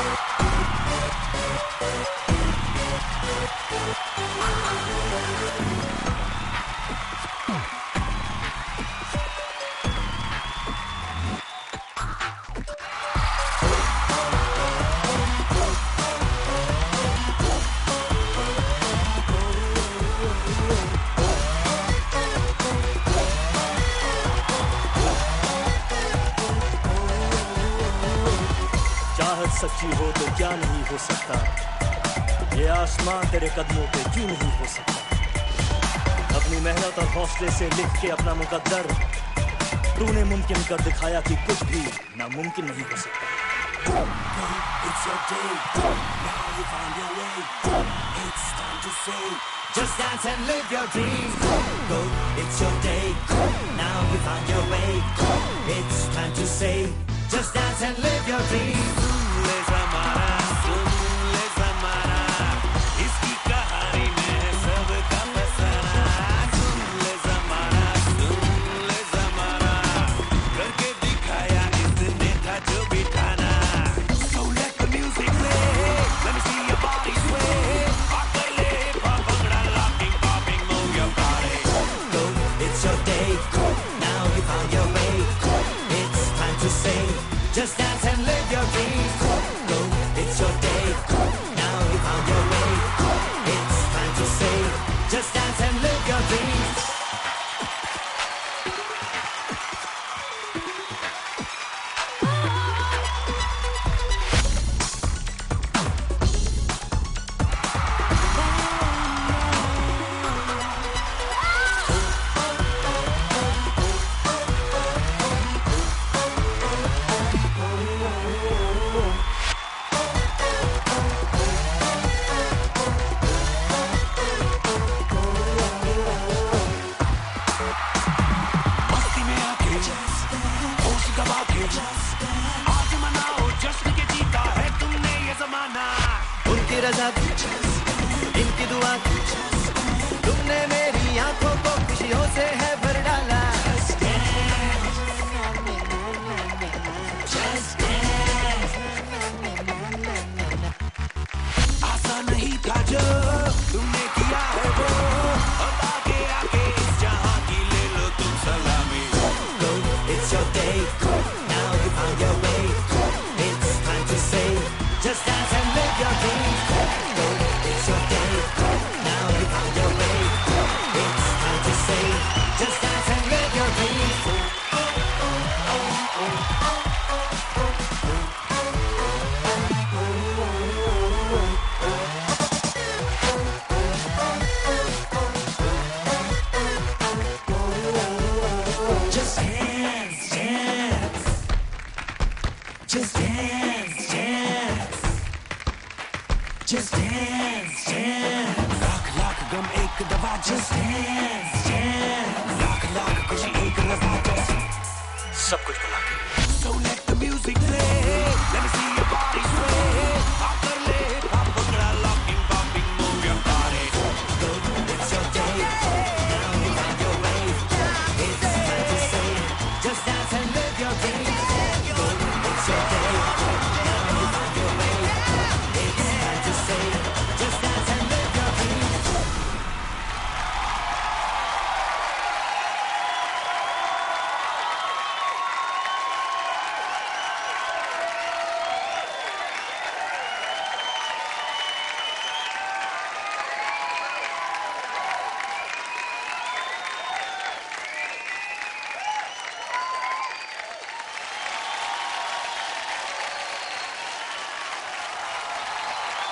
सच्ची हो तो क्या नहीं हो सकता, ये आसमां तेरे कदमों पे क्यों नहीं हो सकता। अपनी मेहनत और हौसले से लिख के अपना मुकद्दर तूने मुमकिन कर दिखाया कि कुछ भी नामुमकिन नहीं हो सकता। It's your day, now you found your way. It's time to say, just dance and live your dreams. Go, it's your day, now you found your way. It's time to say, just dance and live your dreams. Just dance and live your dreams. Go, it's your day. Now you found your way. It's time to say, just dance and live your dreams. रजा इनकी दुआ तुमने मेरी आंखों को खुशियों से है भर डाला। आसान नहीं था जो तुमने किया है वो, अब आगे आगे इस जहां की ले लो तुम सलामी। Go, it's your day, now you found your way. It's time to say, just dance and live your dreams. Just dance, dance. Just dance, dance. Lakh lakh गम एक दफा just dance, dance. Lakh lakh खुशी एक लम्हा सब कुछ भुला के. So let the music play. Let me see your body sway.